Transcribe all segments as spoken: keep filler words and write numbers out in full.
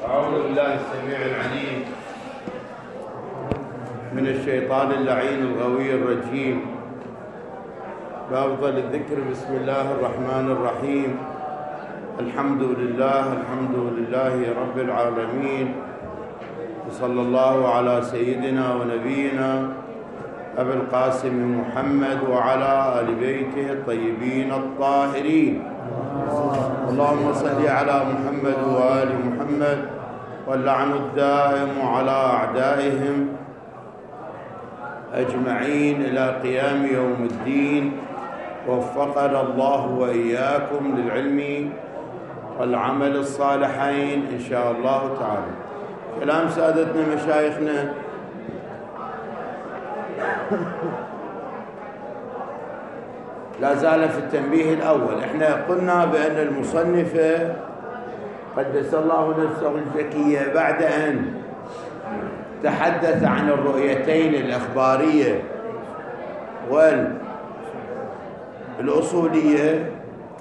أعوذ بالله السميع العليم من الشيطان اللعين الغوي الرجيم. بأفضل الذكر بسم الله الرحمن الرحيم. الحمد لله الحمد لله رب العالمين، وصلى الله على سيدنا ونبينا أبي القاسم محمد وعلى آل بيته الطيبين الطاهرين. اللهم صل على محمد وآل محمد، واللعن الدائم على أعدائهم أجمعين إلى قيام يوم الدين. وفقنا الله وإياكم للعلم والعمل الصالحين إن شاء الله تعالى. كلام سادتنا مشايخنا لا زال في التنبيه الأول. احنا قلنا بأن المصنفة قدس الله نفسه الزكية بعد أن تحدث عن الرؤيتين الإخبارية والأصولية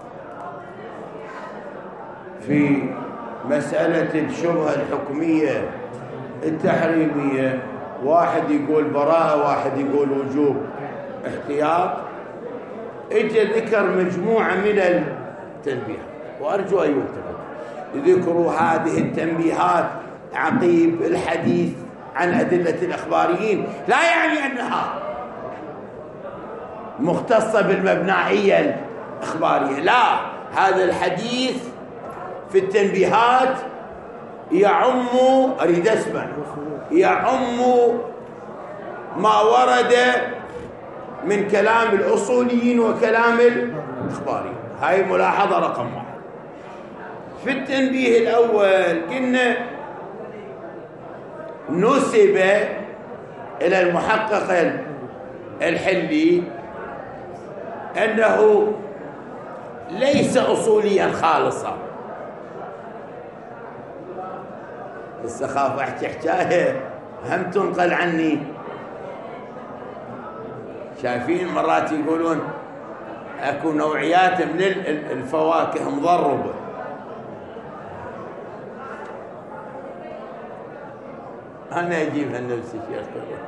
في مسألة الشبهة الحكمية التحريمية، واحد يقول براءة واحد يقول وجوب احتياط، اجى ذكر مجموعة من التنبيهات، وأرجو أن ينتبه ذكروا هذه التنبيهات عقيب الحديث عن أدلة الإخباريين لا يعني أنها مختصة بالمبنائية الإخبارية، لا، هذا الحديث في التنبيهات يعم، أريد أسمع، يعم ما ورد من كلام الأصوليين وكلام الإخباريين. هاي ملاحظة رقم واحد. في التنبيه الأول قلنا نسب إلى المحقق الحلي أنه ليس أصوليا خالصا. السخافة احكي حكاية هم تنقل عني. شايفين مرات يقولون اكو نوعيات من الفواكه مضربة، انا اجيبها لنفسي شيخ.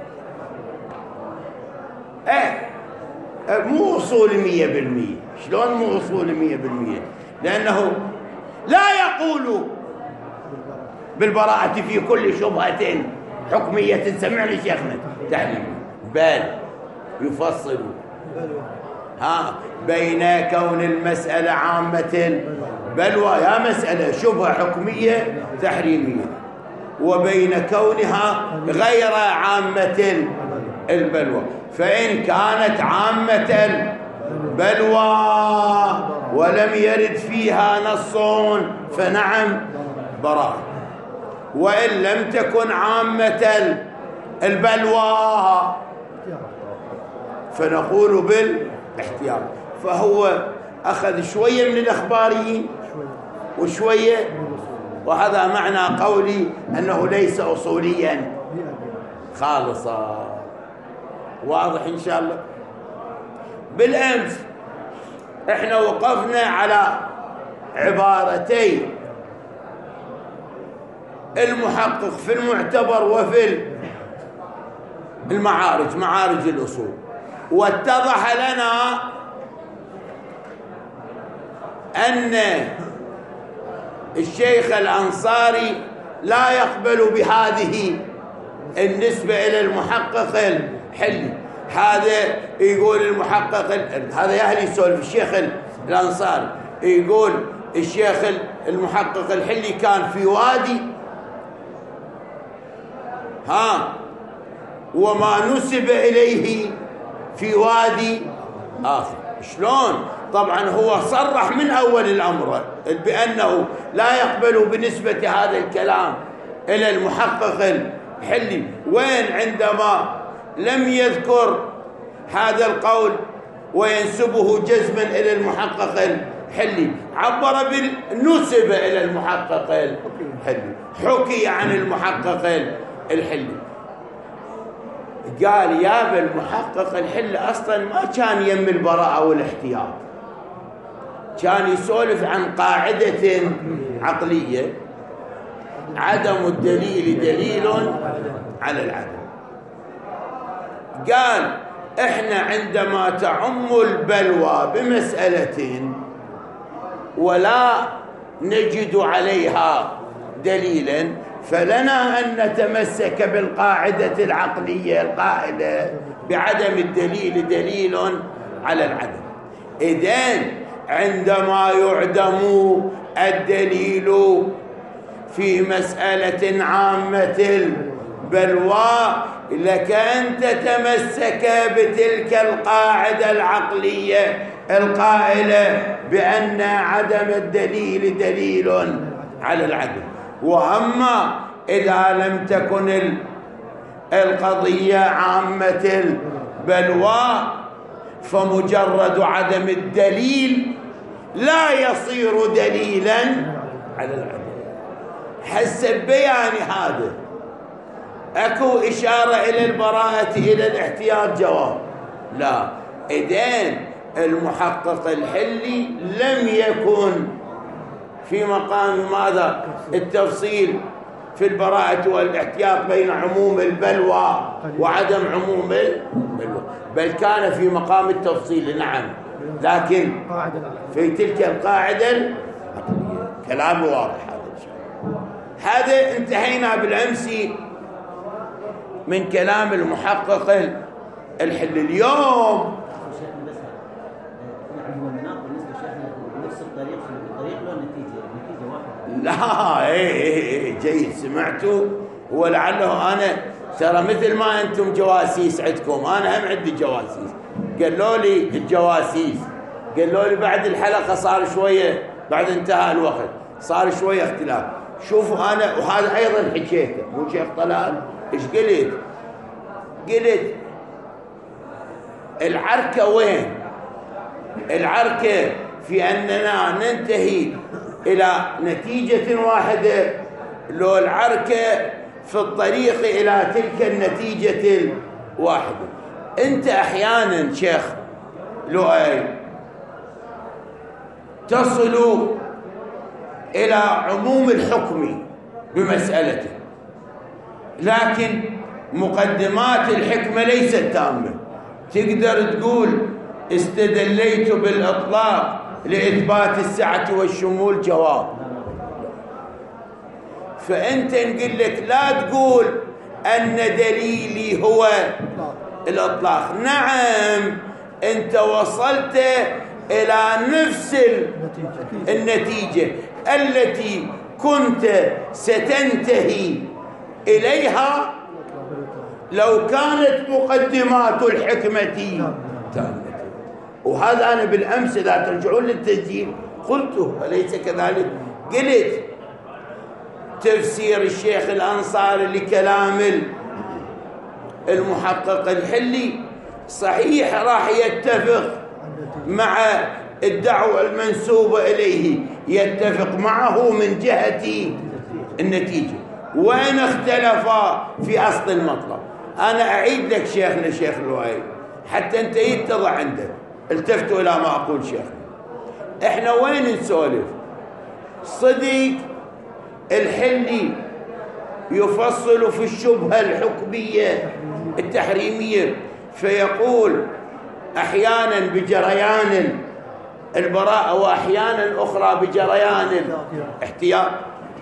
ايه مو اصول مية بالمية. شلون مو اصول مية بالمية؟ لانه لا يقول بالبراءة في كل شبهة حكمية، سمعني شيخنا تعليم، بل يفصل ها بين كون المسألة عامة بلوى، يا مسألة شبهة حكمية تحريمية، وبين كونها غير عامة البلوى. فإن كانت عامة البلوى ولم يرد فيها نص فنعم براءة، وإن لم تكن عامة البلوى فنقول بالاحتياط. فهو أخذ شوية من الأخباريين وشوية، وهذا معنى قولي أنه ليس أصوليا خالصا. واضح إن شاء الله. بالأمس إحنا وقفنا على عبارتين المحقق في المعتبر وفي المعارج، معارج الأصول، واتضح لنا أن الشيخ الأنصاري لا يقبل بهذه النسبة إلى المحقق الحلي. هذا يقول المحقق، هذا يهلي يسولف الشيخ الأنصاري، يقول الشيخ المحقق الحلي كان في وادي ها وما نسب إليه في وادي آخر. شلون؟ طبعا هو صرح من أول الأمر بأنه لا يقبل بنسبة هذا الكلام إلى المحقق الحلي. وين عندما لم يذكر هذا القول وينسبه جزما إلى المحقق الحلي عبر بالنسبة إلى المحقق الحلي، حكي عن المحقق الحلي. قال يا بالمحقق الحلي أصلا ما كان يم البراءة والاحتياط، كان يسولف عن قاعدة عقلية عدم الدليل دليل على العدم. قال احنا عندما تعم البلوى بمسألة ولا نجد عليها دليلا فلنا أن نتمسك بالقاعدة العقلية القائلة بعدم الدليل دليل على العدم. إذن عندما يعدم الدليل في مسألة عامة البلوى لك أن تتمسك بتلك القاعدة العقلية القائلة بأن عدم الدليل دليل على العدم. وأما إذا لم تكن القضية عامة البلوى فمجرد عدم الدليل لا يصير دليلا على العدم. حسب بياني هذا أكو إشارة إلى البراءة إلى الاحتياط جواب؟ لا. إذن المحقق الحلي لم يكن في مقام ماذا؟ التفصيل في البراءة والاحتياط بين عموم البلوى وعدم عموم البلوى، بل كان في مقام التفصيل. نعم، لكن في تلك القاعدة العقلية كلام واضح. هذا هذا انتهينا بالأمس من كلام المحقق الحل. اليوم لا ايه ايه جيد سمعتوا. ولعله انا ترى مثل ما انتم جواسيس عندكم انا هم عندي جواسيس. قالوا لي الجواسيس قالوا لي بعد الحلقه صار شويه بعد انتهاء الوقت صار شويه اختلاف. شوفوا انا وهذا ايضا حكيته مو شيخ طلال. ايش قلت؟ قلت العركه وين؟ العركه في اننا ننتهي إلى نتيجة واحدة، لو العركة في الطريق إلى تلك النتيجة الواحدة. أنت أحيانا شيخ لؤي تصل إلى عموم الحكم بمسألته، لكن مقدمات الحكمة ليست تامة. تقدر تقول استدليت بالإطلاق لإثبات السعة والشمول؟ جواب. فأنت نقول لك لا تقول أن دليلي هو الإطلاق. نعم أنت وصلت إلى نفس النتيجة التي كنت ستنتهي إليها لو كانت مقدمات الحكمة تامة. وهذا أنا بالأمس إذا ترجعون للتسجيل قلته أليس كذلك؟ قلت تفسير الشيخ الأنصاري لكلام المحقق الحلي صحيح راح يتفق مع الدعوة المنسوبة إليه، يتفق معه من جهة النتيجة، وإن اختلفا في أصل المطلب. أنا أعيد لك شيخنا شيخ لؤي حتى أنت يتضع عندك. التفتوا إلى ما أقول شيخنا. إحنا وين نسولف؟ صديق الحلي يفصل في الشبهة الحكمية التحريمية فيقول أحيانا بجريان البراءة وأحيانا أخرى بجريان الاحتياط.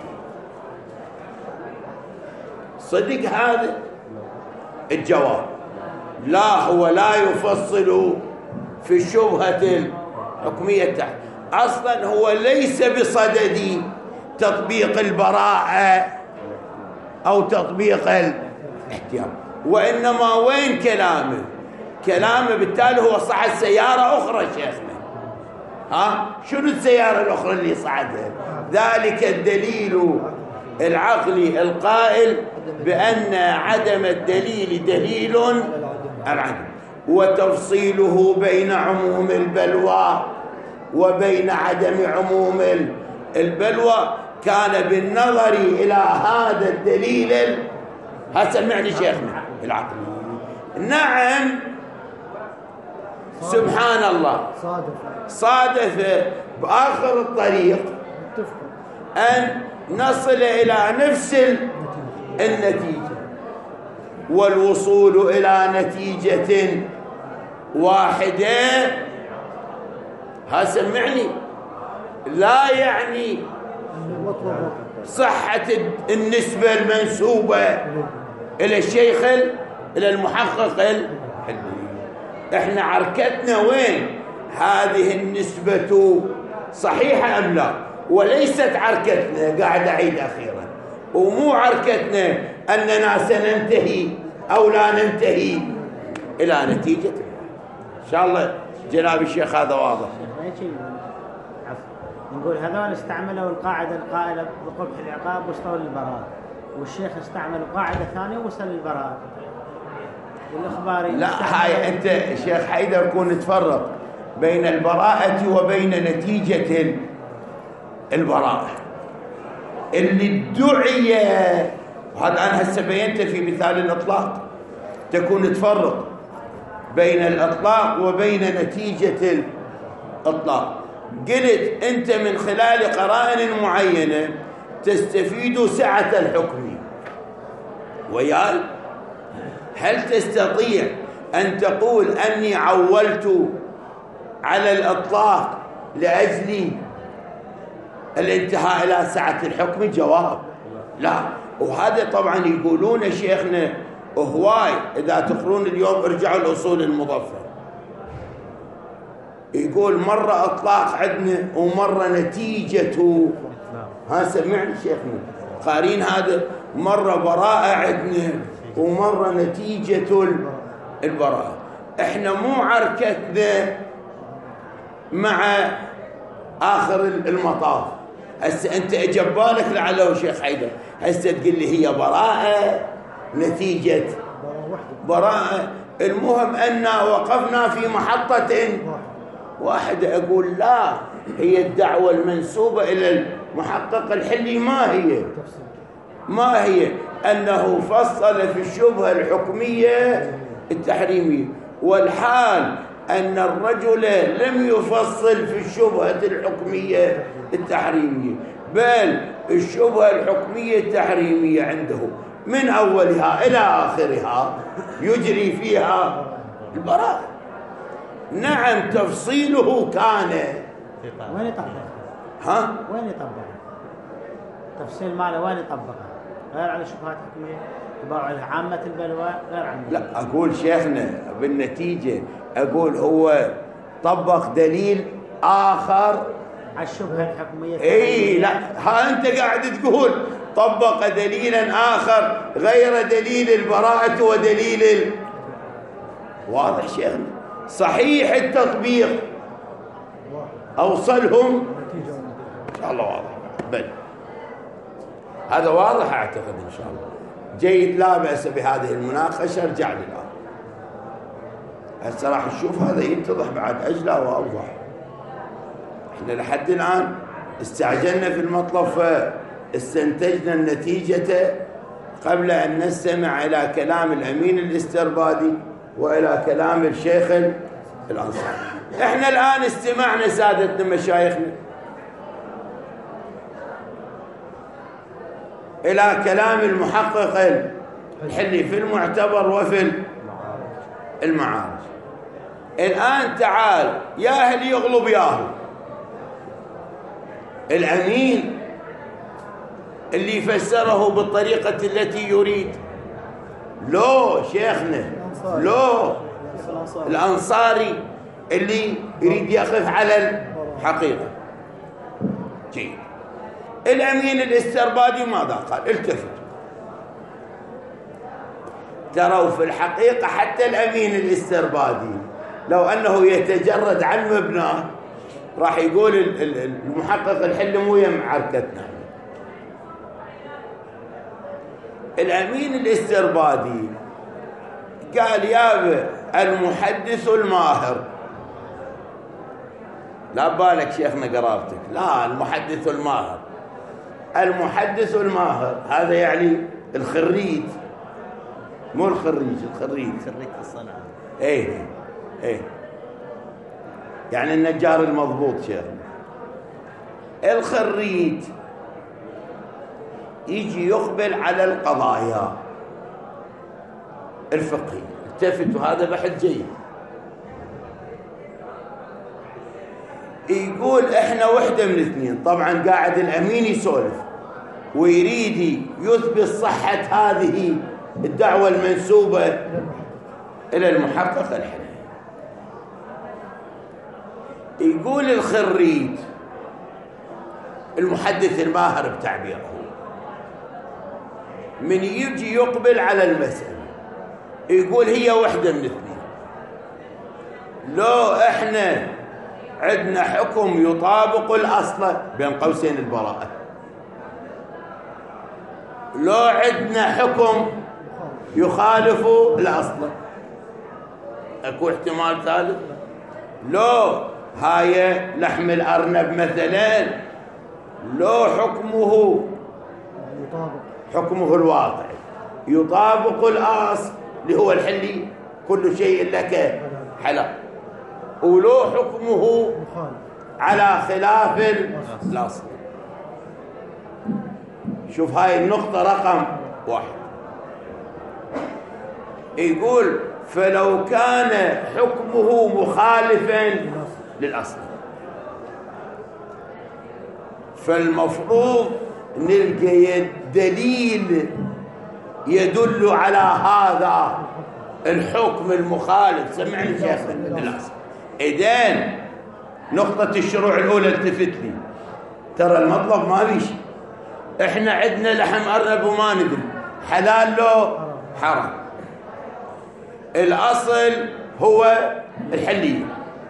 صدق هذا؟ الجواب لا، هو لا يفصل في الشبهة الحكمية التحت. أصلا هو ليس بصدد تطبيق البراءة أو تطبيق الاحتياط، وإنما وين كلامه؟ كلامه بالتالي هو صعد سيارة أخرى شيخنا. ها شنو السيارة الأخرى اللي صعدها؟ ذلك الدليل العقلي القائل بأن عدم الدليل دليل العدم، وتفصيله بين عموم البلوى وبين عدم عموم البلوى كان بالنظر إلى هذا الدليل. ها سمعني شيخنا العقلي. نعم سبحان الله صادف بآخر الطريق أن نصل إلى نفس النتيجة، والوصول إلى نتيجة واحدة ها سمعني لا يعني صحة النسبة المنسوبة إلى الشيخ إلى المحقق الحلي. إحنا عركتنا وين؟ هذه النسبة صحيحة أم لا؟ وليست عركتنا، قاعد أعيد أخيرا، ومو عركتنا أننا سننتهي أو لا ننتهي إلى نتيجة. إن شاء الله جناب الشيخ هذا واضح. نقول هذول استعملوا القاعدة القائلة بقبح العقاب واستوى للبراءة، والشيخ استعمل قاعدة ثانية وصل للبراءة والإخباري. لا هاي أنت شيخ حيدر كون تفرق بين البراءة وبين نتيجة البراءة اللي ادعي، وهذا أنا هسه بينته في مثال الإطلاق، تكون تفرق بين الإطلاق وبين نتيجة الإطلاق. قلت أنت من خلال قرائن معينة تستفيد سعة الحكم ويال. هل تستطيع أن تقول أني عولت على الإطلاق لأجل الانتهاء إلى سعة الحكم؟ جواب لا. وهذا طبعا يقولون شيخنا هواي، إذا تقرون اليوم ارجعوا الأصول المظفرة، يقول مرة إطلاق عندنا ومرة نتيجته. ها سمعني شيخنا قارين هذا، مرة براءة عندنا ومرة نتيجة البراءة. احنا مو عركتنا مع آخر المطاف. هسه أنت أجبالك لعله شيخ حيدر، هسه تقول لي هي براءة نتيجة براءة، المهم أن وقفنا في محطة واحدة. أقول لا، هي الدعوة المنسوبة إلى المحقق الحلي ما هي ما هي أنه فصل في الشبهة الحكمية التحريمية، والحال أن الرجل لم يفصل في الشبهة الحكمية التحريمية، بل الشبهة الحكمية التحريمية عنده من أولها إلى آخرها يجري فيها البراءة. نعم تفصيله كان وين يطبق؟ ها؟ وين يطبق؟ تفصيل ماله وين يطبق؟ غير على شبهات حكمية تباع على عامة البلوى غير عن. لا أقول شيخنا بالنتيجة أقول هو طبق دليل آخر على الشبهة الحكمية. اي لا، ها أنت قاعد تقول طبق دليلا آخر غير دليل البراءة ودليل ال... واضح شيخنا، صحيح التطبيق أوصلهم إن شاء الله واضح. بل هذا واضح أعتقد إن شاء الله جيد، لا بأس بهذه المناقشة. ارجع لي الآن هسه راح نشوف هذا يتضح بعد أجلى وأوضح. احنا لحد الآن استعجلنا في المطلب فاستنتجنا النتيجة قبل أن نستمع إلى كلام الأمين الاستربادي وإلى كلام الشيخ الأنصاري. احنا الآن استمعنا سادتنا مشايخنا إلى كلام المحقق الحلي في المعتبر وفي المعارج. الآن تعال يا أهل يغلب ياهو الأمين اللي فسره بالطريقة التي يريد، لو شيخنا لو الأنصاري اللي يريد يقف على الحقيقة. جيد. الأمين الاستربادي ماذا قال؟ التفت، تروا في الحقيقة حتى الأمين الاستربادي لو أنه يتجرد عن مبناه راح يقول المحقق الحل مو يم عركتنا. الأمين الاستربادي قال يا المحدث الماهر، لا بالك شيخنا قرابتك، لا المحدث الماهر، المحدث الماهر هذا يعني الخريج مو الخريج، الخريج خريج الصنعة. ايه ايه يعني النجار المضبوط شيخنا. الخريج يجي يقبل على القضايا الفقهية. التفتوا، هذا بحث جيد. يقول احنا وحدة من اثنين. طبعا قاعد الأمين يسولف ويريد يثبت صحة هذه الدعوة المنسوبة إلى المحقق الحنفي. يقول الخريج المحدث الماهر بتعبيره من يجي يقبل على المسألة يقول هي وحدة من اثنين. لو احنا عندنا حكم يطابق الأصل بين قوسين البراءة، لو عندنا حكم يخالف الأصل، اكو احتمال ثالث. لو هاي لحم الأرنب مثلا لو حكمه حكمه الواقع يطابق الأصل اللي هو الحلي، كل شيء لك حلال، ولو حكمه على خلاف الأصل. شوف هاي النقطة رقم واحد. يقول فلو كان حكمه مخالفا للأصل فالمفروض نلقى دليل يدل على هذا الحكم المخالف. سمعني شيخ للأصل. إذن نقطة الشروع الأولى التفت لي، ترى المطلب ما بيش. إحنا عندنا لحم أرنب وما ندري حلال له حرام. الأصل هو الحلية،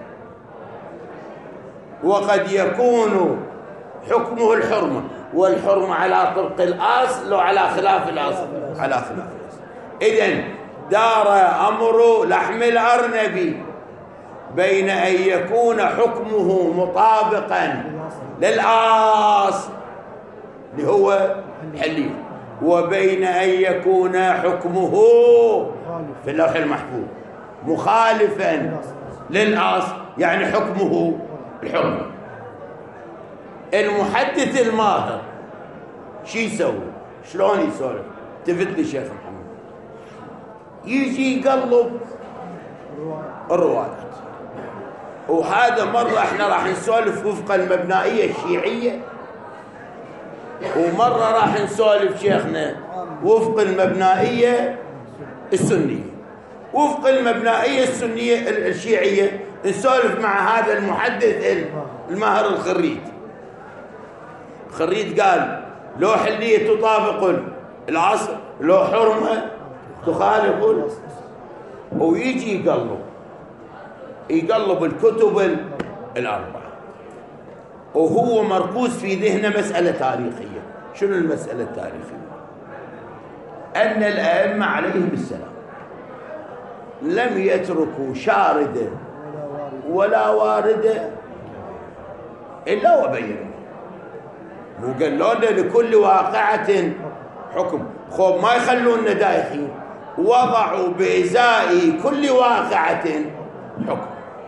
وقد يكون حكمه الحرمة، والحرمة على طبق الأصل وعلى خلاف الأصل على خلاف الأصل. إذن دار أمر لحم الأرنب بين أن يكون حكمه مطابقا للأصل اللي هو حلية، وبين أن يكون حكمه في اللوح المحفوظ مخالفا للأصل، يعني حكمه الحرمة. المحدث الماهر شو يسوي؟ شلون يسولف؟ تفت لي شيخ محمد. يجي يقلب الروايات، وهذا مرة احنا راح نسولف وفق المبنائية الشيعية، ومرة راح نسولف شيخنا وفق المبنائية السنية. وفق المبنائية السنية الشيعية نسولف مع هذا المحدث الماهر الخريج. الخريج قال لو حلية تطابق العصر، لو حرمة تخالف الأصل. ويجي يقلب يقلب الكتب الأربعة، وهو مركوز في ذهنه مسألة تاريخية. شنو المسألة التاريخية؟ أن الأئمة عليهم السلام لم يتركوا شاردة ولا واردة إلا وبينوا، وقالوا لنا لكل واقعة حكم. خوب ما يخلونا دايخين، وضعوا بإزاء كل واقعة حكم.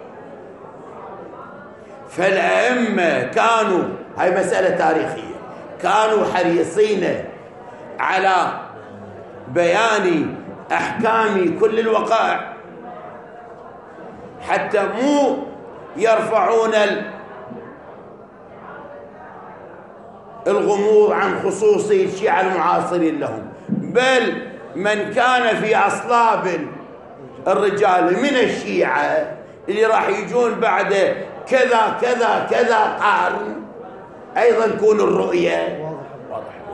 فالأئمة كانوا، هاي مسألة تاريخية، كانوا حريصين على بيان أحكام كل الوقائع، حتى مو يرفعون الغموض عن خصوص الشيعة المعاصرين لهم، بل من كان في أصلاب الرجال من الشيعة اللي راح يجون بعد كذا كذا كذا قرن أيضا تكون الرؤية واضحة.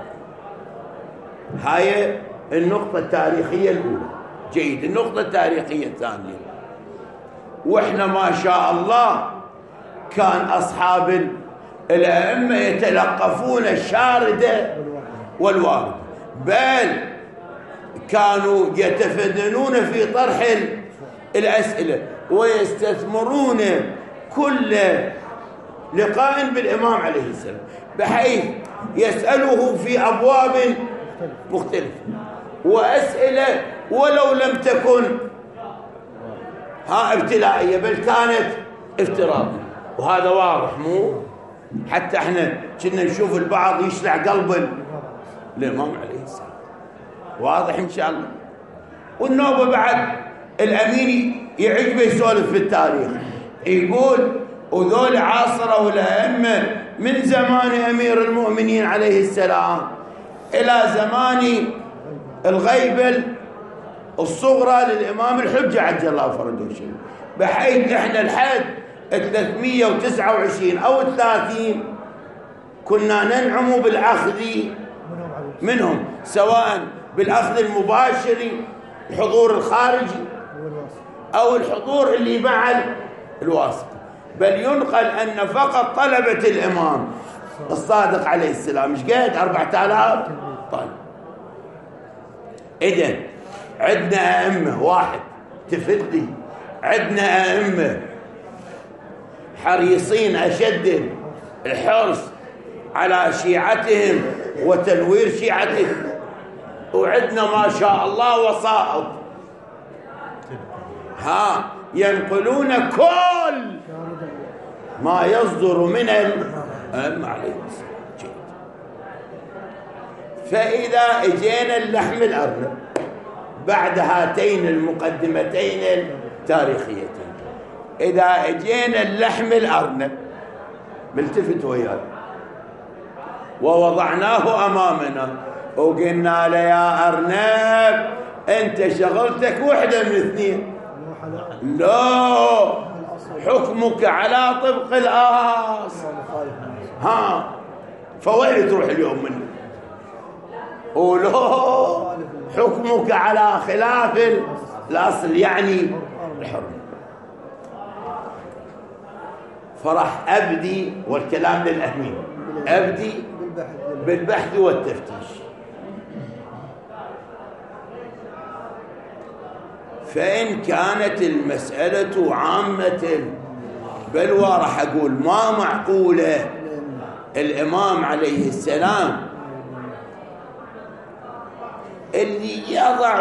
هاي النقطة التاريخية الأولى. جيد. النقطة التاريخية الثانية، وإحنا ما شاء الله كان أصحاب الأئمة يتلقفون الشاردة والواردة، بل كانوا يتفننون في طرح الأسئلة ويستثمرون كل لقاء بالإمام عليه السلام، بحيث يسأله في أبواب مختلفة وأسئلة ولو لم تكن ها ابتلائية بل كانت افتراضية. وهذا واضح، مو حتى احنا كنا نشوف البعض يشلع قلب الإمام عليه السلام. واضح إن شاء الله. والنوبة بعد الأمين يعجبه يسولف في التاريخ، يقول وذول عاصروا الأئمة من زمان أمير المؤمنين عليه السلام إلى زمان الغيبة الصغرى للإمام الحجة عجل الله فرجه الشريف، بحيث إحنا لحد ثلاثمئة وتسعة وعشرين أو ثلاثين كنا ننعم بالأخذ منهم، سواء بالأخذ المباشر الحضور الخارجي أو الحضور اللي مع الواسطة. بل ينقل أن فقط طلبة الإمام الصادق عليه السلام مش قد أربعة آلاف طالب. إذن عندنا أئمة، واحد تفدي، عندنا أئمة حريصين أشد الحرص على شيعتهم وتنوير شيعتهم، وعندنا ما شاء الله وسائط ها ينقلون كل ما يصدر من الأئمة عليهم السلام. فإذا اجينا اللحم الأرنب بعد هاتين المقدمتين التاريخيتين، إذا اجينا اللحم الأرنب ملتفت وياه ووضعناه أمامنا وقلنا له يا أرنب أنت شغلتك وحدة من اثنين، لا حكمك على طبق الأصل، ها فوين تروح اليوم منه؟ ولو حكمك على خلاف الأصل يعني الحرمة. فرح أبدي، والكلام للأمين، أبدي بالبحث والتفتيش. فإن كانت المسألة عامة بلوى راح أقول ما معقولة الإمام عليه السلام اللي يضع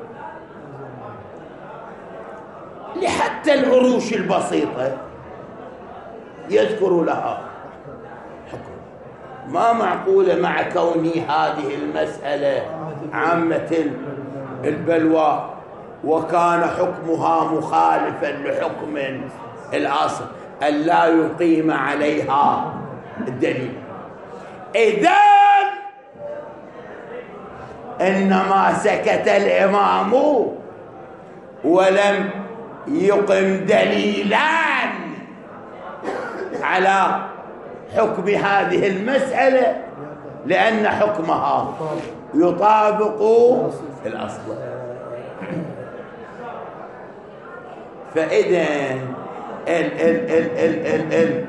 لحتى العروش البسيطة يذكر لها حكم، ما معقولة مع كوني هذه المسألة عامة البلوى وكان حكمها مخالفا لحكم الأصل أن لا يقيم عليها الدليل. إذن إنما سكت الإمام ولم يقم دليلا على حكم هذه المسألة لأن حكمها يطابق الأصل. فإذا ال ال ال ال ال ال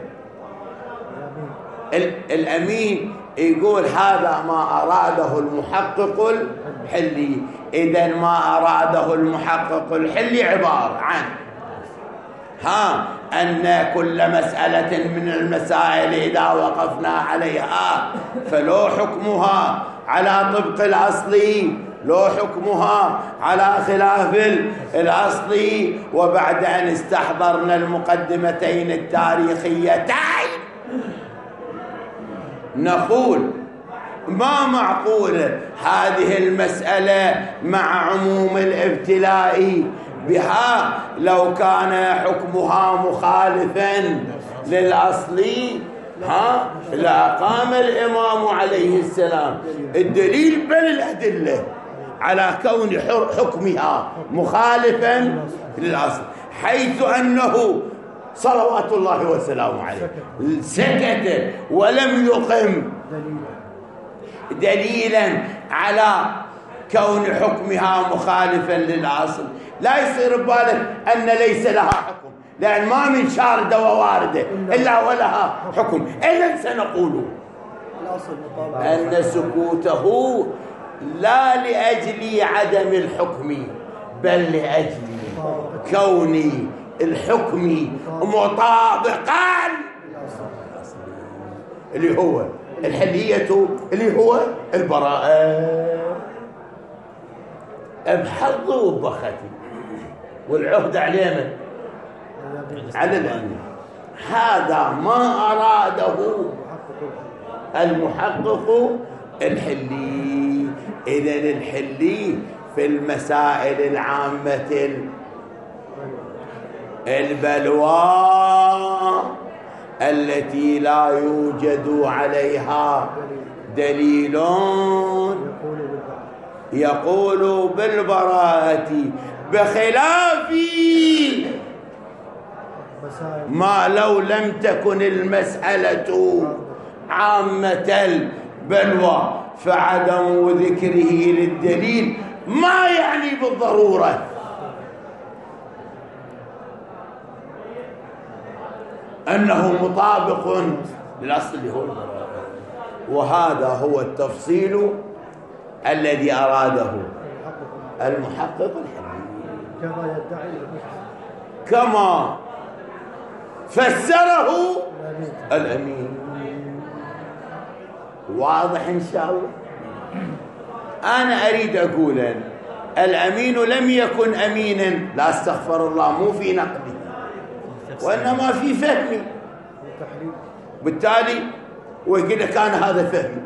ال الأمين يقول هذا ما أراده المحقق الحلي. إذا ما أراده المحقق الحلي عبارة عن ها أن كل مسألة من المسائل إذا وقفنا عليها فلو حكمها على طبق الأصل لو حكمها على خلاف الأصل. وبعد أن استحضرنا المقدمتين التاريخيتين نقول ما معقول هذه المسألة مع عموم الابتلاء بها لو كان حكمها مخالفا للأصل ها لأقام الإمام عليه السلام الدليل بل الأدلة على كون حكمها مخالفا للأصل، حيث أنه صلوات الله وسلامه عليه سكت ولم يقم دليلا على كون حكمها مخالفا للأصل. لا يصير ببالك أن ليس لها حكم، لأن ما من شاردة وواردة إلا ولها حكم. إذن سنقول أن سكوته لا لأجل عدم الحكم بل لأجل كون الحكم مطابقا اللي هو الحلية اللي هو البراءة بحظ وبختي والعهد علينا على الأمين. هذا ما أراده المحقق الحلي. إذن الحلي في المسائل العامة البلوى التي لا يوجد عليها دليل يقول بالبراءة، بخلاف ما لو لم تكن المسألة عامة البلوى، فعدم ذكره للدليل ما يعني بالضرورة أنه مطابق للأصل اللي هو البراءة. وهذا هو التفصيل الذي أراده المحقق الحلي، كما يدعي كما فسره الأمين. واضح إن شاء الله. أنا أريد أقول الأمين لم يكن أمينا، لا استغفر الله، مو في نقدي وإنما في فهمي، بالتالي ويقول لك أنا هذا فهمي،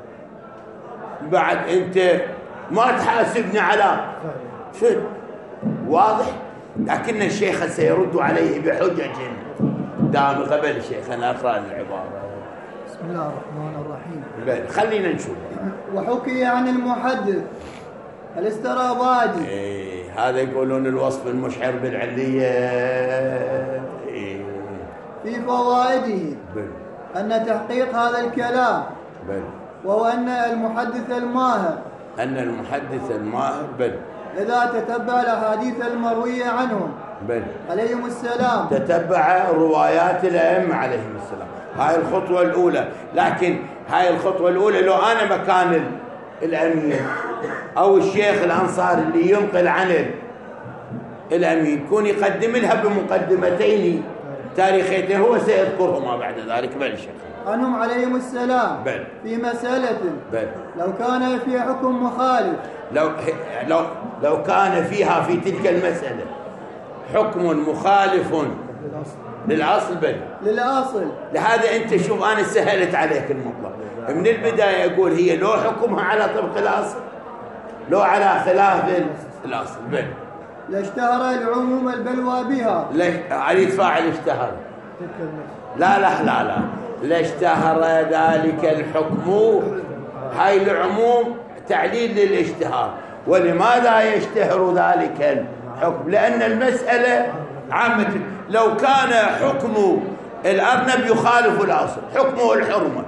بعد أنت ما تحاسبني على فهم. واضح. لكن الشيخ سيرد عليه بحجج دام قبل الشيخ. أنا أقرأ العبارة. بسم الله الرحمن الرحيم. خلينا نشوف. وحكي عن المحدث الاسترابادي، إيه هذا يقولون الوصف المشعر بالعلية، إيه في فوائده بل. أن تحقيق هذا الكلام بل. وهو أن المحدث الماهر أن المحدث الماهر بل إذا تتبع الأحاديث المروية عنهم بل عليهم السلام، تتبع روايات الأئمة عليهم السلام. هاي الخطوة الأولى. لكن هاي الخطوة الأولى لو أنا مكان الأمين أو الشيخ الأنصاري اللي ينقل عن الأمين، يكون يقدم لها بمقدمتين تاريخيتين هو سيذكرهما بعد ذلك. بل شيخ عنهم عليهم السلام بل. في مسألة بل. لو كان في حكم مخالف، لو لو لو كان فيها في تلك المسألة حكم مخالف للأصل بل للأصل. لهذا أنت شوف أنا سهلت عليك المطلق من البداية. أقول هي لو حكمها على طبق الأصل لو على خلاف الأصل بل لاشتهر العموم البلوى بها. ليش علي فاعل اشتهر؟ لا لا لا لا لاشتهر ذلك الحكم. هاي العموم تعليل للاشتهار. ولماذا يشتهر ذلك الحكم؟ لأن المسألة عامة. لو كان حكم الأرنب يخالف الأصل، حكمه الحرمة،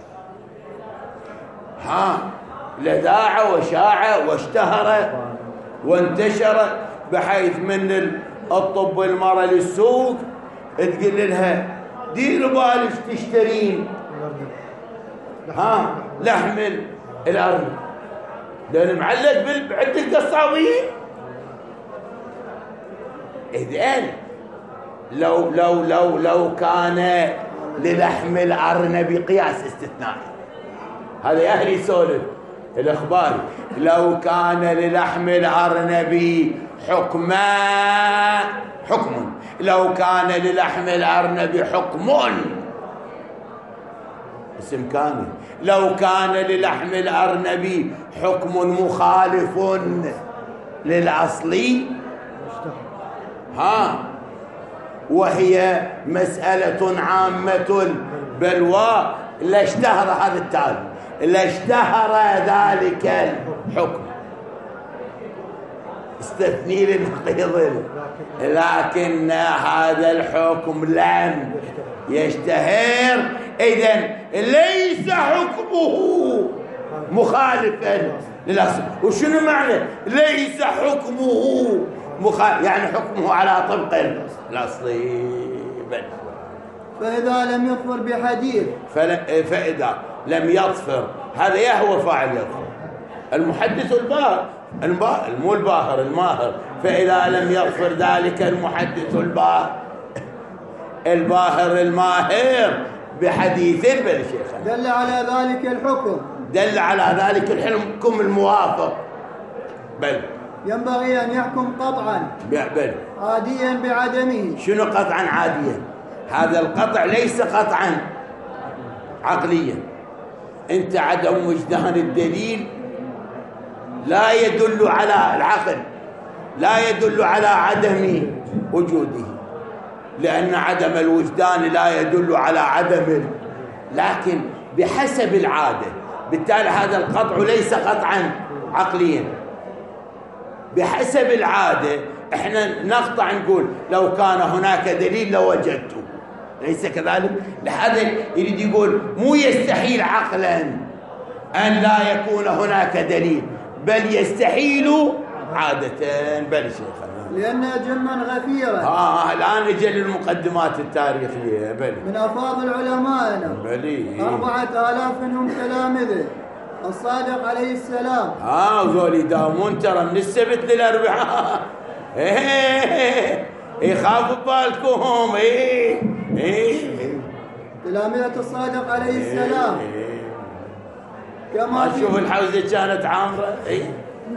ها لذاع وشاع واشتهر وانتشر بحيث من الطب المرة للسوق تقول لها دير بالك تشترين ها لحم الأرنب لأنه معلق بعد القصابين. إذن لو لو لو لو كان للحم الأرنب قياس استثنائي، هذا يا أهلي سولف الإخبار، لو كان للحم الأرنب حكما حكم لو كان للحم الأرنب حكم اسم كامل، لو كان للحم الأرنب حكم مخالف للأصلي ها وهي مسألة عامة البلوى لاشتهر هذا التالي لاشتهر ذلك الحكم. استثني للنقيض لكن هذا الحكم لم يشتهر. إذن ليس حكمه مخالفا للأصل. وشنو معنى ليس حكمه مخالف؟ يعني حكمه على طبق الأصلي بل. فإذا لم يظفر بحديث فإذا لم يظفر، هذا يا هو فاعل يظفر المحدث الباهر مو الباهر الماهر. فإذا لم يظفر ذلك المحدث الباهر الباهر الماهر بحديث بل شيخنا دل على ذلك الحكم دل على ذلك الحكم الموافق بل ينبغي أن يحكم قطعا بل عاديا بعدمه. شنو قطعا عاديا؟ هذا القطع ليس قطعا عقليا، أنت عدم وجدان الدليل لا يدل على العقل، لا يدل على عدم وجوده، لأن عدم الوجدان لا يدل على عدم، لكن بحسب العادة. بالتالي هذا القطع ليس قطعا عقليا، بحسب العادة احنا نقطع نقول لو كان هناك دليل لوجدته، ليس كذلك؟ لهذا يريد يقول مو يستحيل عقلا أن لا يكون هناك دليل، بل يستحيل عادة. بل شيخنا لأنها جمعا غفيرا. آه الآن نجي للمقدمات التاريخية. بل من أفاضل علمائنا بلي أربعة آلاف منهم تلامذة الصادق عليه السلام. آه وذولي دامون ترى من السبت للأربعاء. إيه يخافوا بالكم. إيه إيه تلامذة الصادق عليه السلام. كما تشوف الحوزة كانت عامرة. إيه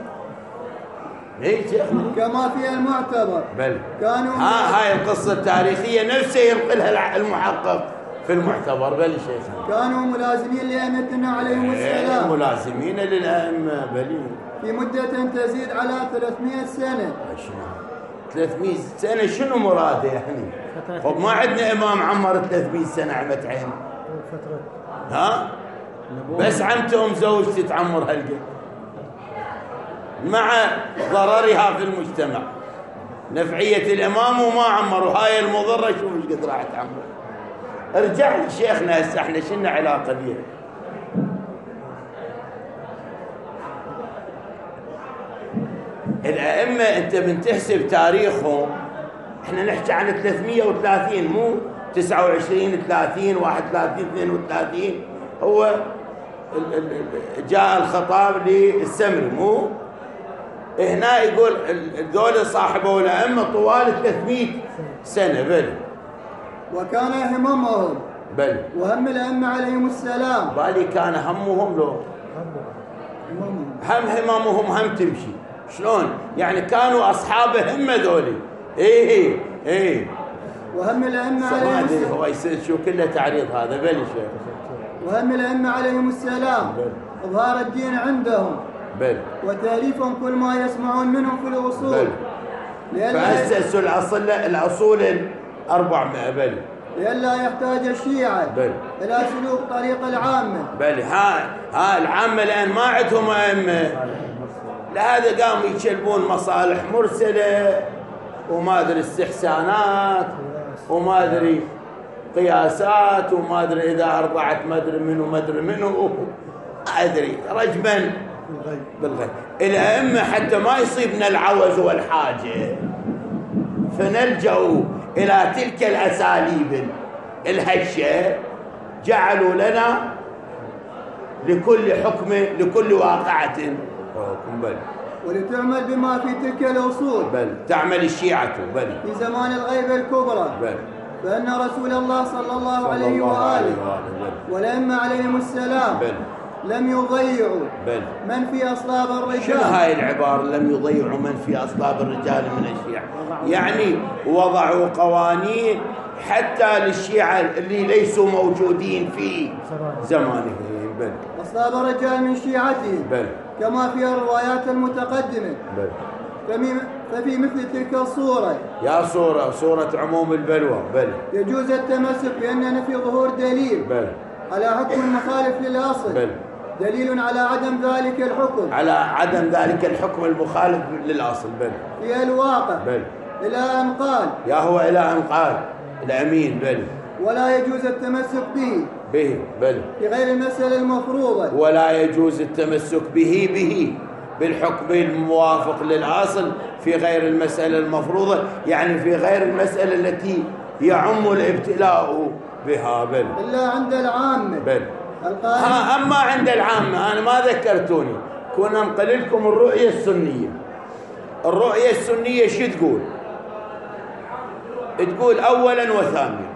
إيه شيخنا كما في المعتبر. بل كانوا ها هاي القصة التاريخية نفسها ينقلها المحقق في المعتبر. بل شيخنا كانوا ملازمين لأئمتنا عليهم السلام. إيه ملازمين للأئمة. بلي في مدة تزيد على ثلاثمائة سنة. ثلاثمائة سنة شنو مراده يعني؟ طب ما عندنا إمام عمر ثلاثمائة سنة عمت عين. ها بس عمته أم زوجتي تعمر هالقد مع ضررها في المجتمع. نفعية الإمام وما عمروا، هاي المضرة شوف ايش قد راح تعمر. ارجع لشيخنا هسه احنا شنو علاقة بيه؟ الأئمة أنت من تحسب تاريخهم، احنا نحكي عن ثلاثمائة وثلاثين مو تسعة وعشرين ثلاثين واحد وثلاثين اثنين وثلاثين. هو جاء الخطاب للسمري مو هنا يقول ذول صاحبوا الأئمة طوال ثلاثمائة سنة. بل وكان هممهم بل وهم الأئمة عليهم السلام. بالي كان همهم لو هم هممهم هم تمشي شلون يعني كانوا أصحاب همة ذولي. ايه ايه ايه وهم الأئمة عليهم السلام. هو يصير شو كله تعريض هذا. بل شيء وهم الأئمة عليهم السلام إظهار الدين عندهم. بل وتأليفهم كل ما يسمعون منهم في الأصول. بل فأسسوا الأصل الأصول الأربعمائة. بل لئلا يحتاج الشيعة بل إلى سلوك طريق العامة. بل ها ها العامة الآن ما عندهم أئمة، لهذا قاموا يشلبون مصالح مرسلة وما أدري استحسانات وما أدري قياسات وما أدري إذا أرضعت ما أدري منه ما أدري منه أدري رجما بالغيب. الأئمة حتى ما يصيبنا العوز والحاجة فنلجأ إلى تلك الأساليب الهشة، جعلوا لنا لكل حكم لكل واقعة حكم. بل ولتعمل بما في تلك الأصول. بل تعمل الشيعة. بل في زمان الغيبة الكبرى. بل فإن رسول الله صلى الله عليه وآله والأئمة عليهم السلام بل لم يضيعوا بل من في أصلاب الرجال. شنو هاي العبارة لم يضيعوا من في أصلاب الرجال من الشيعة؟ يعني وضعوا قوانين حتى للشيعة اللي ليسوا موجودين في زمانهم. بل أصلاب الرجال من شيعتهم. بل كما في الروايات المتقدمة. بل ففي مثل تلك الصورة يا صورة صورة عموم البلوى. بل يجوز التمسك بأننا في ظهور دليل بل على حكم المخالف للأصل. بل دليل على عدم ذلك الحكم على عدم ذلك الحكم المخالف للأصل. بل في الواقع. بل إلى أن قال يا هو إلى أن قال الأمين. بل ولا يجوز التمسك به به. بل في غير المسألة المفروضة. ولا يجوز التمسك به به بالحكم الموافق للأصل في غير المسألة المفروضة، يعني في غير المسألة التي يعم الابتلاء بها. بل إلا عند العامة. بل ها أما عند العامة أنا ما ذكرتوني كنا نقل لكم الرؤية السنية. الرؤية السنية شو تقول؟ تقول أولا وثانيا،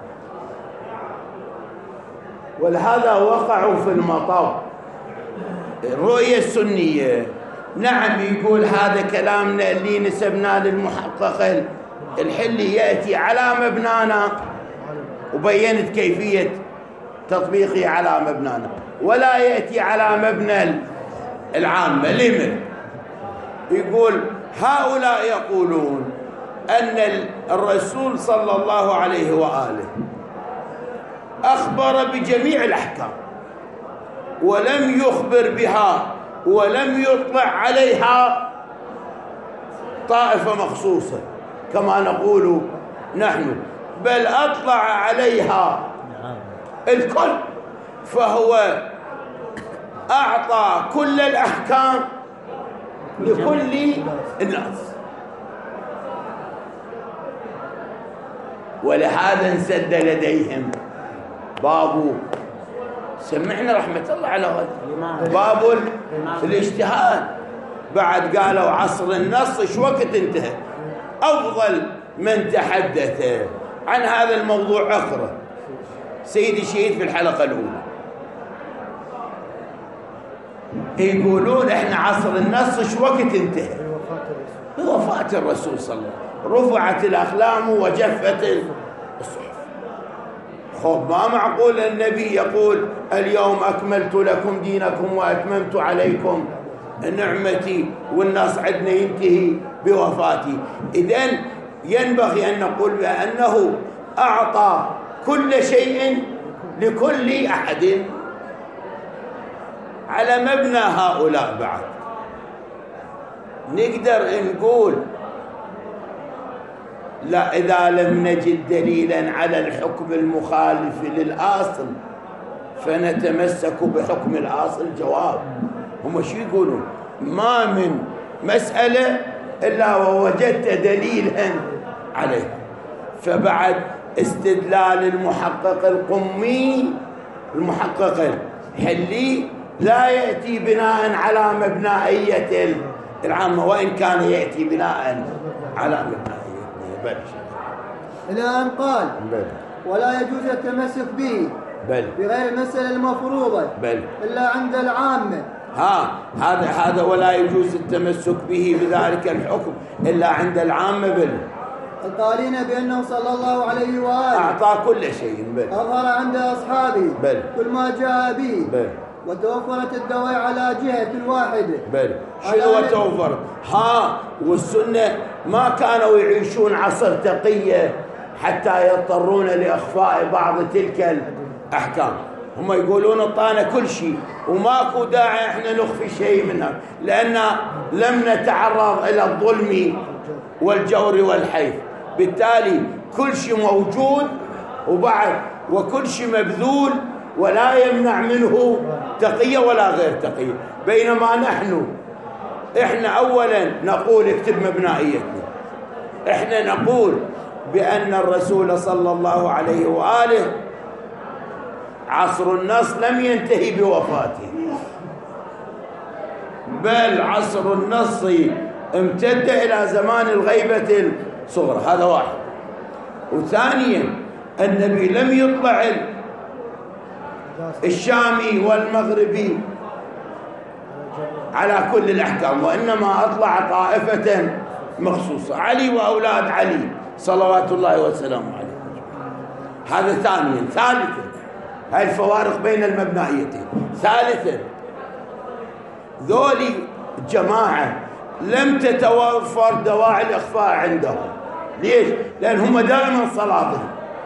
ولهذا وقعوا في المطب. الرؤية السنية نعم يقول هذا كلامنا اللي نسبناه للمحقق الحلي يأتي على مبنانا وبينت كيفية تطبيقه على مبنانا، ولا يأتي على مبنى العامة. لمن؟ يقول هؤلاء يقولون أن الرسول صلى الله عليه وآله أخبر بجميع الأحكام ولم يخبر بها ولم يطلع عليها طائفة مخصوصة كما نقول نحن، بل أطلع عليها الكل، فهو أعطى كل الأحكام لكل الناس. ولهذا انسد لديهم باب، سمعنا رحمة الله على هذا، باب الاجتهاد. بعد قالوا عصر النص ايش وقت انتهى. أفضل من تحدث عن هذا الموضوع أخرى سيدي الشهيد في الحلقة الأولى، يقولون احنا عصر النص ايش وقت انتهى؟ بوفاة الرسول صلى الله عليه وسلم، رفعت الأقلام وجفت الصحف. خب ما معقول النبي يقول اليوم أكملت لكم دينكم وأتممت عليكم نعمتي والنص عندنا ينتهي بوفاتي. إذن ينبغي أن نقول بأنه أعطى كل شيء لكل أحد على مبنى هؤلاء. بعد نقدر نقول لا، إذا لم نجد دليلا على الحكم المخالف للأصل فنتمسك بحكم الأصل. جواب هم شو يقولون؟ ما من مسألة إلا ووجدت دليلا عليه. فبعد استدلال المحقق القمي المحقق الحلي لا يأتي بناء على مبنائية العامة، وإن كان يأتي بناء على مبنائية. بل إلى أن قال بل ولا يجوز التمسك به بل بغير المسألة المفروضة بل إلا عند العامة. ها هذا هذا ولا يجوز التمسك به بذلك الحكم إلا عند العامة. بل القائلين بأنه صلى الله عليه وآله أعطى كل شيء. بل أظهر عند أصحابه بل كل ما جاء به. بل وتوفرت الدواء على جهة واحدة. بل شنو توفر؟ ها والسنة ما كانوا يعيشون عصر تقية حتى يضطرون لإخفاء بعض تلك الأحكام. هم يقولون اعطانا كل شيء وماكو داعي احنا نخفي شيء منها، لأن لم نتعرض إلى الظلم والجور والحيف. بالتالي كل شيء موجود وبعد وكل شيء مبذول ولا يمنع منه تقية ولا غير تقية. بينما نحن احنا اولا نقول اكتب مبنائيتنا، احنا نقول بأن الرسول صلى الله عليه وآله عصر النص لم ينتهي بوفاته، بل عصر النص امتد إلى زمان الغيبة الصغرى. هذا واحد. وثانيا النبي لم يطلع الشامي والمغربي على كل الأحكام، وإنما أطلع طائفة مخصوصة، علي وأولاد علي صلوات الله وسلامه عليه. هذا ثانيا. ثالثا هاي الفوارق بين المبنائيتين. ثالثا ذولي جماعة لم تتوفر دواعي الإخفاء عندهم. ليش؟ لأن هم دائما صلاتهم،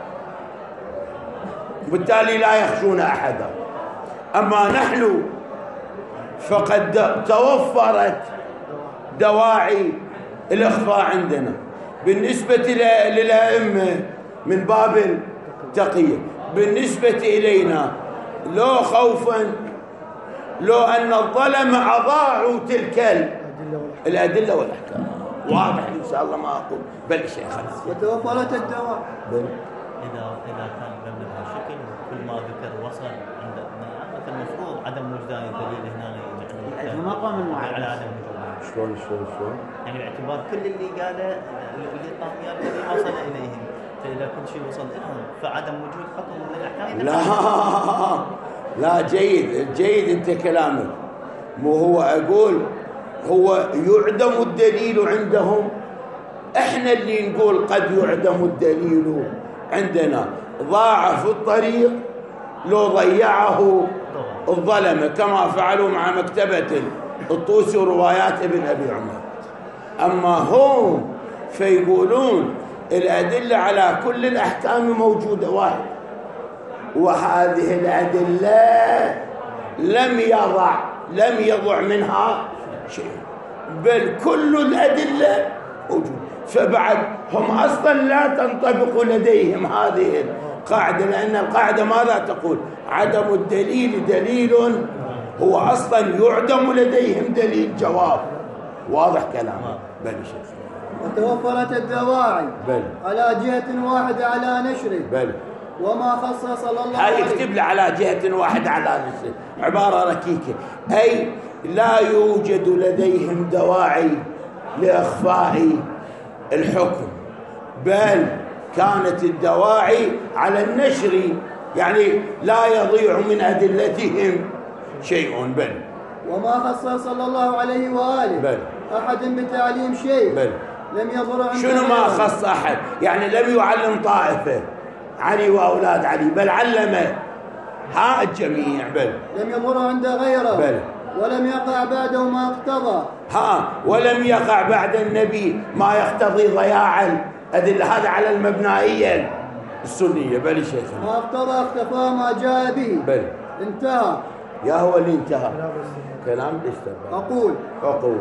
وبالتالي لا يخشون أحدا. أما نحن فقد توفرت دواعي الإخفاء عندنا بالنسبة للأئمة من باب التقية. بالنسبة إلينا لو خوفا لو أن الظلم أضاعوا تلك الأدلة والأحكام. واضح إن شاء الله ما أقول بل شيخنا. وتوفرت الدواء. إذا إذا كان قبل بهالشكل كل ما ذكر وصل عند المفروض عدم وجدان دليل هنا يعني ما قام المعارض على عدم وجوده. شلون شلون شلون؟ يعني باعتبار كل اللي قاله اللي قام الذي وصل إليهم، فإذا كل شيء وصل لهم فعدم وجود حكم من الأحكام. لا لا جيد جيد أنت كلامك. مو هو أقول هو يعدم الدليل عندهم، احنا اللي نقول قد يعدم الدليل عندنا. ضاع في الطريق لو ضيعه الظلمة كما فعلوا مع مكتبة الطوسي وروايات ابن أبي عمر. أما هم فيقولون الأدلة على كل الأحكام موجودة واحد، وهذه الأدلة لم يضع لم يضع منها شيء، بل كل الأدلة موجودة. فبعد هم أصلا لا تنطبق لديهم هذه القاعدة، لأن القاعدة ماذا تقول؟ عدم الدليل دليل، هو أصلا يعدم لديهم دليل جواب. واضح كلامه؟ بل شيخ. وتوفرت الدواعي بل على جهة واحدة على نشره، بل وما خص صلى الله هاي عليه يكتب لي على جهة واحدة على نشره، عبارة ركيكة، أي لا يوجد لديهم دواعي لإخفاء الحكم، بل كانت الدواعي على النشر، يعني لا يضيع من أدلتهم شيء. بل وما خص صلى الله عليه وآله بل أحد بتعليم شيء بل لم يضر عنده. شنو ما خص أحد؟ يعني لم يعلم طائفة علي وأولاد علي، بل علم ها الجميع. بل لم يضر عند غيره. بل ولم يقع بعده ما اقتضى. ها ولم يقع بعد النبي ما يقتضي ضياع الأدلة، هذا على المبنائية السنية. بل شيخنا ما اقتضى اختفى ما جاء به. بل انتهى. يا هو اللي انتهى كلام الاستباب. أقول أقول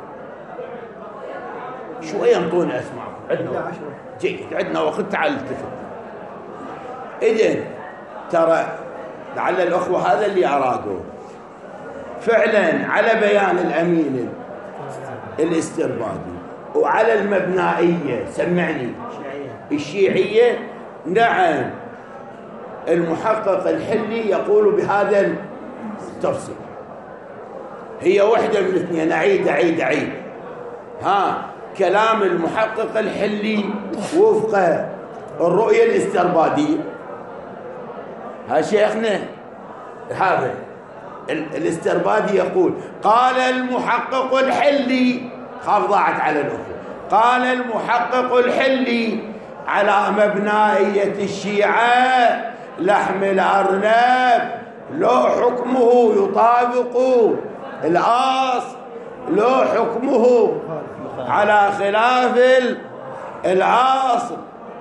شوية انطوني أسمعكم، عندنا جيد، عندنا وقت، تعال التفت. إذن ترى لعل الأخوة هذا اللي أرادوه فعلا على بيان الأمين الاستربادي وعلى المبنائية، سمعني الشيعية. نعم المحقق الحلي يقول بهذا التفصيل، هي وحدة من الاثنين، أعيد أعيد أعيد ها كلام المحقق الحلي وفق الرؤية الاستربادية. ها شيخنا هذا الاستربادي يقول قال المحقق الحلي، خاف ضاعت على الأخوة، قال المحقق الحلي على مبنائية الشيعة لحم الأرنب لو حكمه يطابق الأصل، لو حكمه على خلاف الأصل،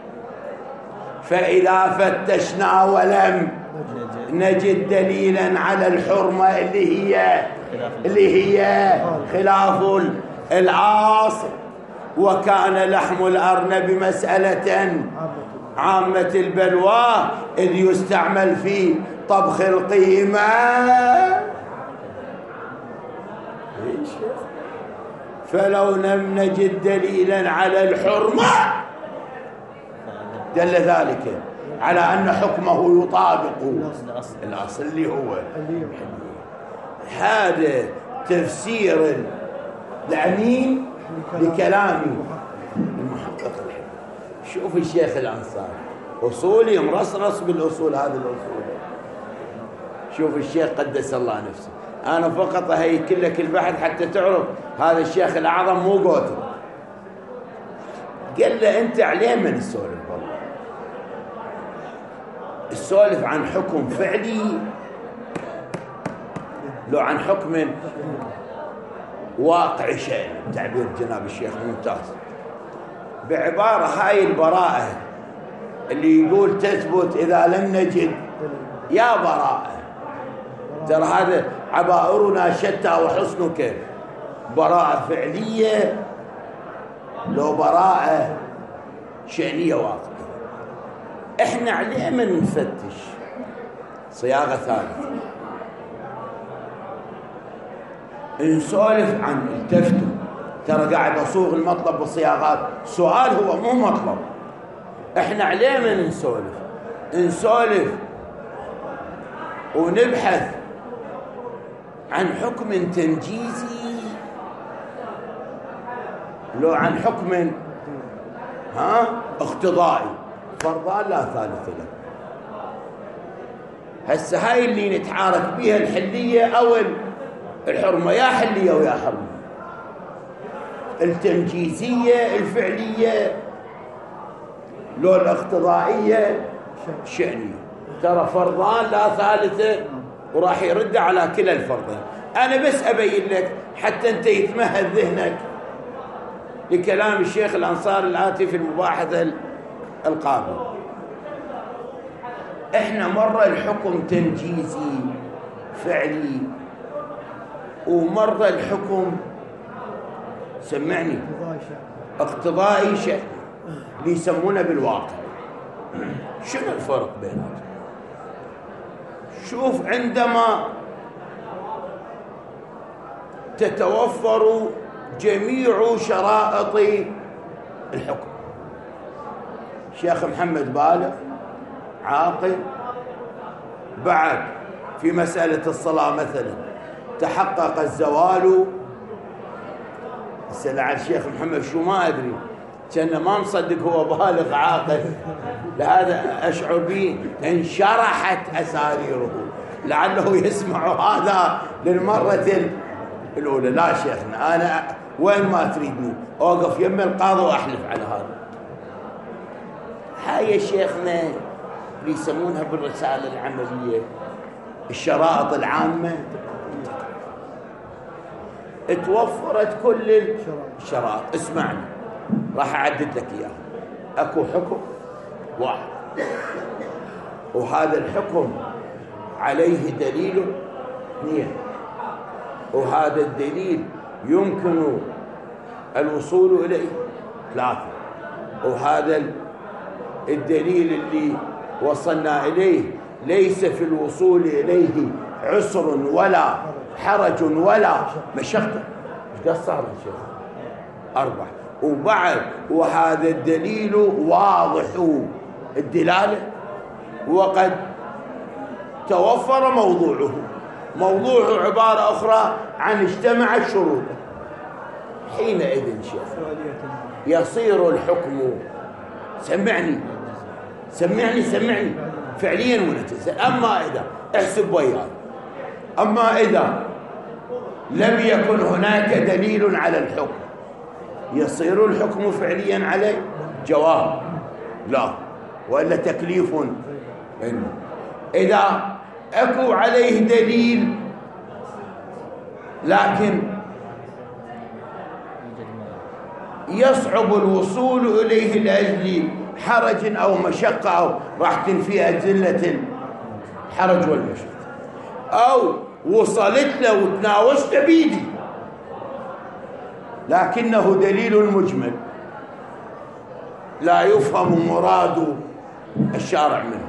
فإذا فتشنا ولم نجد دليلا على الحرمة اللي هي اللي هي خلاف الأصل، وكان لحم الأرنب مسألة عامة البلوى إذ يستعمل في طبخ القيمة. فلو لم نجد دليلا على الحرمة دل ذلك على أن حكمه يطابق الأصل اللي هو. هذا تفسير الأمين لكلام المحقق. شوف الشيخ الأنصاري أصولي مرصرص بالأصول، هذه الأصول. شوف الشيخ قدس الله نفسه، أنا فقط أهيكل لك البحث حتى تعرف هذا الشيخ الأعظم مو قوتي. قال له أنت عليه من السولف؟ والله السولف عن حكم فعلي لو عن حكم واقع شيء، تعبير جناب الشيخ ممتاز. بعبارة هاي البراءة اللي يقول تثبت إذا لم نجد، يا براءة ترى هذا عبائرنا شتى وحسنك، براءة فعلية لو براءة شأنية واقعية. احنا عليه من نفتش صياغة ثالثة، نسولف عن التفتوا. ترى قاعد اصوغ المطلب بالصياغات، سؤال هو مو مطلب. احنا عليه من نسولف نسولف ونبحث عن حكم تنجيزي لو عن حكم ها اقتضائي، فرضا لا ثالث له. هسه هاي اللي نتعارك بيها الحلية او الحرمة، يا حلية ويا حرمة، التنجيزية الفعلية لو الاقتضائية شأنية. ترى فرضان لا ثالثة وراح يرد على كلا الفرضين. أنا بس أبين لك حتى أنت يتمهد ذهنك لكلام الشيخ الأنصاري الآتي في المباحثة القابل. إحنا مرة الحكم تنجيزي فعلي، ومرة الحكم سمعني اقتضائي شيء اللي يسمونه بالواقع. شنو الفرق بيناتهم؟ شوف، عندما تتوفر جميع شرائط الحكم، شيخ محمد بالغ عاقل، بعد في مسألة الصلاة مثلا تحقق الزوال، اسأل على الشيخ محمد شو ما أدري، كان ما مصدق هو بالغ عاقل، لهذا أشعر به انشرحت أساريره لعله يسمع هذا للمرة الأولى. لا شيخنا، أنا وين ما تريدني أوقف يم القاضي وأحلف على هذا. هاي شيخنا اللي يسمونها بالرسالة العملية الشرائط العامة، اتوفرت كل الشرائط. اسمعني، راح أعدد لك إياها. أكو حكم واحد، وهذا الحكم عليه دليل اثنين، وهذا الدليل يمكن الوصول إليه ثلاثة، وهذا الدليل اللي وصلنا إليه ليس في الوصول إليه عسر ولا حرج ولا مشقة. ايش قصر يا شيخ؟ أربعة. وبعد وهذا الدليل واضح الدلالة، وقد توفر موضوعه. موضوعه عبارة أخرى عن اجتمعت شروطه. حينئذ شيخ يصير الحكم، سمعني سمعني سمعني فعليا ولا تنسى. أما إذا احسب وياي، أما إذا لم يكن هناك دليل على الحكم يصير الحكم فعليا عليه؟ جواب لا، وإلا تكليف. إذا أكو عليه دليل لكن يصعب الوصول إليه لأجل حرج أو مشقة، أو راح تنفي أدلة الحرج والمشقة، أو وصلت له وتناوشت بيدي لكنه دليل مجمل لا يفهم مراد الشارع منه،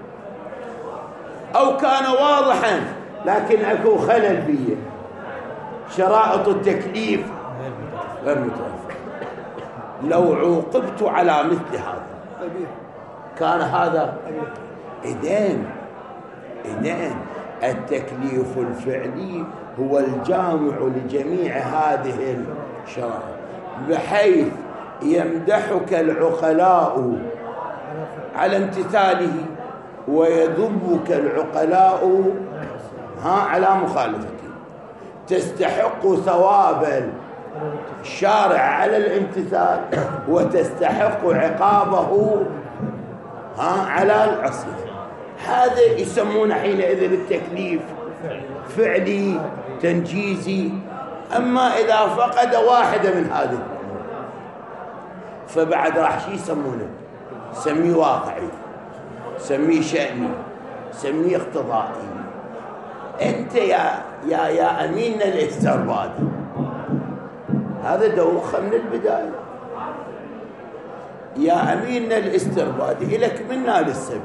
أو كان واضحا لكن أكو خلل فيه، شرائط التكليف غير متوفرة. لو عوقبت على مثل هذا كان هذا إذن إذن التكليف الفعلي هو الجامع لجميع هذه الشرائط، بحيث يمدحك العقلاء على امتثاله ويذمك العقلاء ها على مخالفته. تستحق ثواب الشارع على الامتثال وتستحق عقابه ها على العصيان. هذا يسمونه حينئذ التكليف فعلي تنجيزي. أما إذا فقد واحدة من هذه فبعد راح شي يسمونه، سميه واقعي، سميه شأني، سميه اقتضائي. أنت يا يا يا أمين الاسترباد، هذا دوخة من البداية. يا أمين الاسترباد إلك منا للسبت،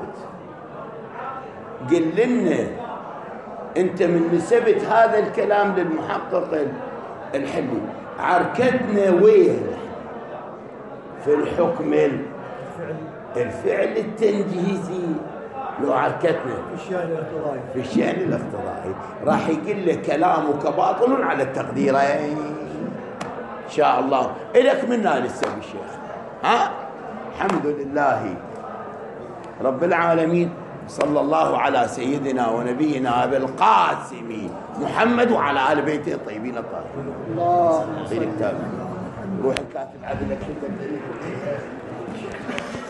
قل لنا أنت من نسبت هذا الكلام للمحقق الحلي، عركتنا وين في الحكم الفعل التنجيزي؟ لو عركتنا في الشأن الاقتضائي راح يقول لك كلامك باطل على التقديرين إن شاء الله. إلك منا للسبت الشيخ. ها الحمد لله رب العالمين، صلى الله على سيدنا ونبينا أبي القاسم محمد وعلى آل بيته الطيبين الطاهرين. الله. روح الكاتب عبدك شو